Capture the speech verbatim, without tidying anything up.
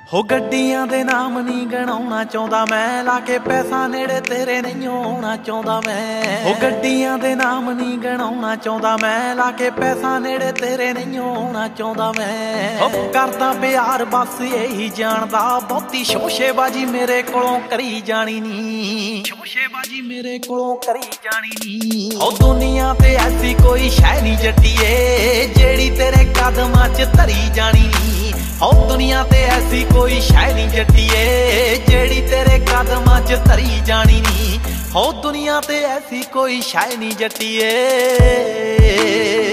ਹੋ ਗੱਡੀਆਂ ਦੇ ਨਾਮ ਨਹੀਂ ਗਣਾਉਣਾ ਚਾਹੁੰਦਾ ਮੈਂ, ਲਾ ਕੇ ਪੈਸਾ ਨੇੜੇ ਤੇਰੇ ਨਹੀਂ ਆਉਣਾ ਚਾਹੁੰਦਾ ਮੈਂ। ਹੋ ਗੱਡੀਆਂ ਦੇ ਨਾਮ ਨਹੀਂ ਗਣਾਉਣਾ ਚਾਹੁੰਦਾ ਮੈਂ, ਲਾ ਕੇ ਪੈਸਾ ਨੇੜੇ ਤੇਰੇ ਨਹੀਂ ਆਉਣਾ ਚਾਹੁੰਦਾ ਮੈਂ। ਹੋ ਕਰਦਾ ਪਿਆਰ ਬਸ ਇਹੀ ਜਾਣਦਾ, ਬਹੁਤੀ ਸ਼ੋਸ਼ੇਬਾਜੀ ਮੇਰੇ ਕੋਲੋਂ ਕਰੀ ਜਾਣੀ ਨੀ, ਸ਼ੋਸ਼ੇਬਾਜੀ ਮੇਰੇ ਕੋਲੋਂ ਕਰੀ ਜਾਣੀ ਨੀ। ਹੋ ਦੁਨੀਆ ਤੇ ਐਸੀ ਕੋਈ ਸ਼ੈ ਨਹੀਂ ਜੱਟੀਏ, ਜਿਹੜੀ ਤੇਰੇ ਕਦਮਾਂ 'ਚ ਧਰੀ ਜਾਣੀ ਨੀ। ਹੋ ਦੁਨੀਆ ਤੇ ਐਸੀ ਕੋਈ ਸ਼ੈ ਨਹੀਂ ਜੱਟੀਏ, ਜਿਹੜੀ ਤੇਰੇ ਕਦਮਾਂ 'ਚ ਧਰੀ ਜਾਣੀ ਨੀ। ਹੋ ਦੁਨੀਆ ਤੇ ਐਸੀ ਕੋਈ ਸ਼ੈ ਨਹੀਂ ਜੱਟੀਏ।